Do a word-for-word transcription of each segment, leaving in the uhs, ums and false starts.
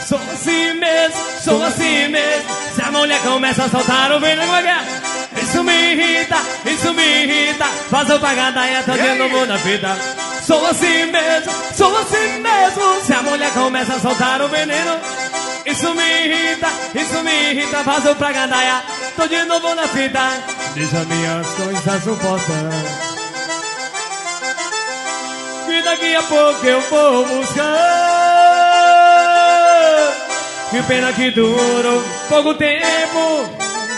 Sou assim mesmo, sou assim mesmo. Se a mulher começa a soltar o veneno, isso me irrita, isso me irrita. Faz eu pagar daí, tô de novo na vida. Sou assim mesmo, sou assim mesmo. Se a mulher começa a soltar o veneno, isso me irrita, isso me irrita. Faz eu pagar daí, tô de novo na fita. Deixa minhas coisas suportar. E daqui a pouco eu vou buscar. Que pena que durou pouco tempo.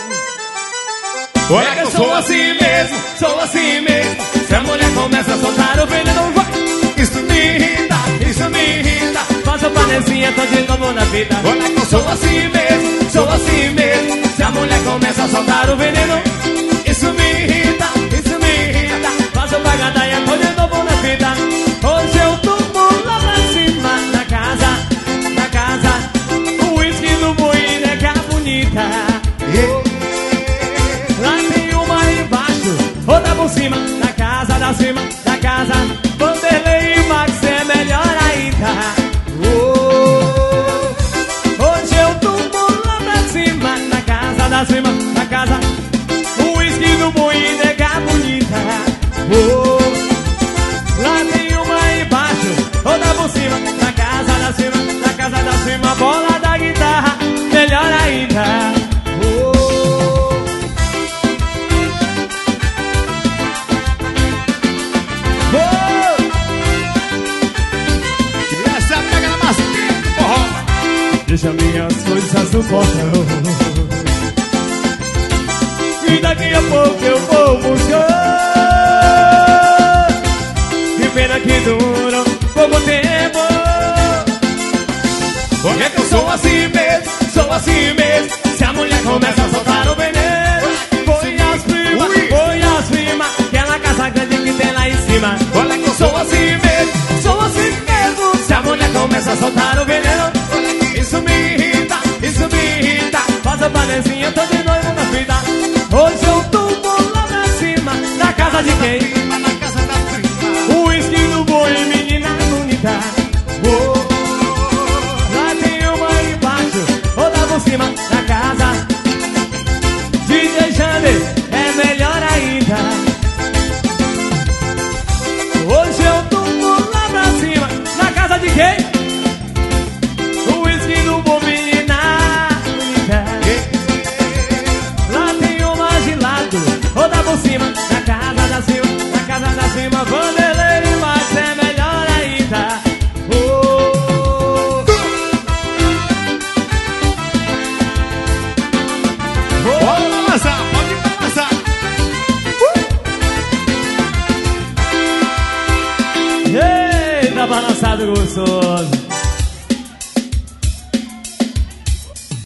É que eu sou assim mesmo, sou assim mesmo. Se a mulher começa a soltar o veneno, vai. Isso me irrita, isso me irrita. Faz eu parecia, tô de novo na vida. É que eu sou assim mesmo, sou assim mesmo. Se a mulher começa a soltar o veneno, isso me irrita, isso me irrita. Faz eu pagar daí, tô de novo na vida. Hoje eu tomo lá pra cima da casa, da casa. O uísque do boi, nega bonita. Lá tem uma embaixo, outra por cima. Da casa, da cima, da casa. Vanderlei e Max é melhor ainda. Hoje eu tomo lá pra cima, da casa, da cima, da casa. O uísque do boi, nega bonita. Lá tem uma embaixo, outra por cima. Da casa, da cima, da casa, da cima. Bola da guitarra, melhor ainda. Deixa minhas coisas no portão. E daqui a pouco eu vou buscar. Que pena que dura pouco tempo. Porque é que eu sou assim mesmo, sou assim mesmo. Se a mulher começa a soltar o veneno, põe as primas, põe as primas. Aquela casa grande que tem lá em cima. Olha que eu sou assim mesmo, sou assim mesmo. Se a mulher começa a soltar o veneno, isso me irrita, isso me irrita. Faz a panezinha, tô de noivo na vida. Hoje eu tomo lá pra cima. Na casa de quem? Na casa da prima. O uísque do boi, menina bonita. Oh. Lá tem uma embaixo, outra por cima. Na casa D J Jander é melhor ainda. Hoje eu tomo lá pra cima. Na casa de quem? Outra por cima, na casa da cima, na casa da cima. Vanderlei e Max é melhor ainda. Oh. Oh. Pode balançar, pode balançar. Uh. Eita, balançado gostoso.